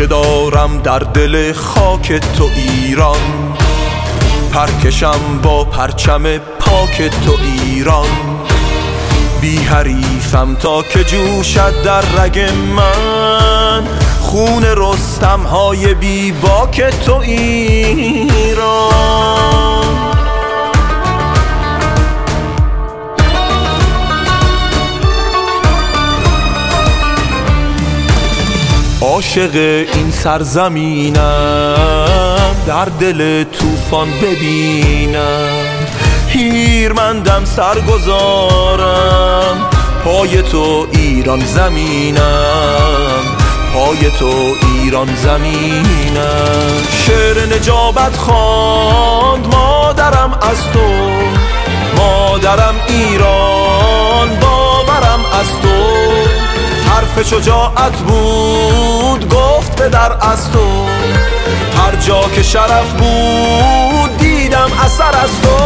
ریشه دارم در دل خاک تو ایران، پرکشم با پرچم پاک تو ایران. بی حریفم تا که جوشد در رگ من، خون رستم های بی باک تو ایران. عاشق این سرزمینم، در دل طوفان ببینم، هیرمندم سرگذارم، پای تو ایران زمینم، پای تو ایران زمینم. شعر نجابت خواند مادرم از تو، مادرم ایران باورم از تو. حرف شجاعت بود گفت پدر از تو، هر جا که شرف بود دیدم اثر از تو.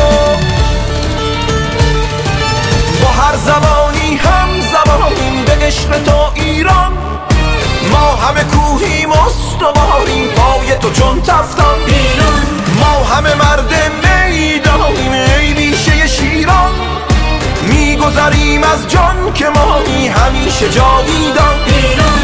با هر زبانی هم زبانیم به عشق تو ایران، ما همه کوهیم استواریم پای تو چون تفتان ایران. ما همه مرد میدانیم ای بیشه شیران، میگذریم از جان که مایی همیشه جاویدان ایران.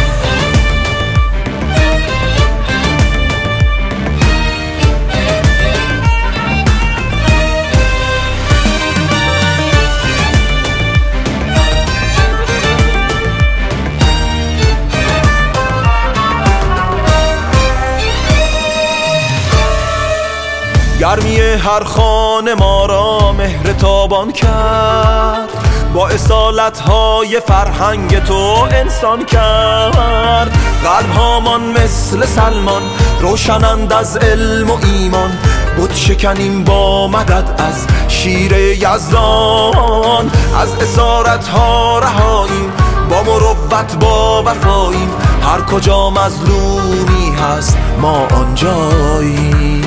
گرمی هر خانه ما را مهر تابان کرد، با اصالت‌های فرهنگ تو انسان کرد. قلب هامان مثل سلمان روشنند از علم و ایمان، بت شکنیم با مدد از شیر یزدان. از اسارت‌ها رهاییم با مروت با وفاییم، هر کجا مظلومی هست ما آنجاییم.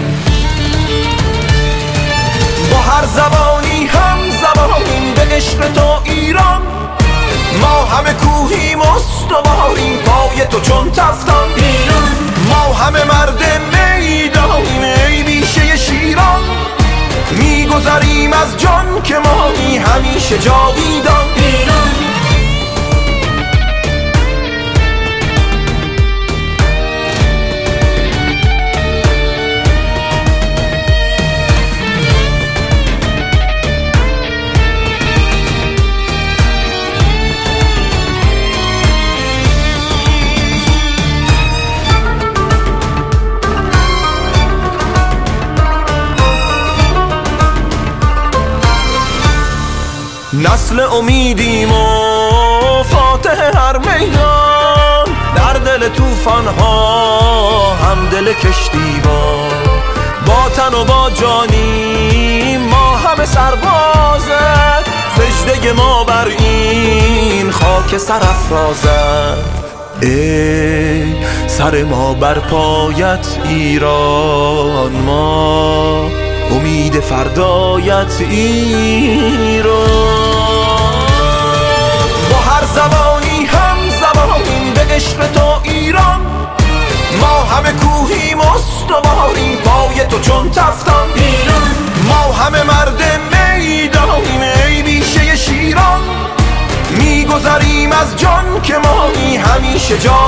با هر زبانی هم زبانیم به عشق تو ایران، ما همه کوهیم استواریم پای تو چون تفتان ایران. ما همه مرد میدانیم ای بیشه شیران، میگذریم از جان که مایی همیشه جاویدان ایران. نسل امیدیم و فاتح هر میدان، در دل طوفان ها هم دل کشتیبان. با تن و با جانیم ما همه سربازت، سجده ما بر این خاک سرافرازد. ای سر ما بر پایت ایران، ما امید فردایت ایران. با هر زبانی هم زبانیم به عشق تو ایران، ما همه کوهیم استواریم پای تو چون تفتان ایران. ما همه مرد میدانیم ای بیشه شیران، میگذریم از جان که مایی همیشه جا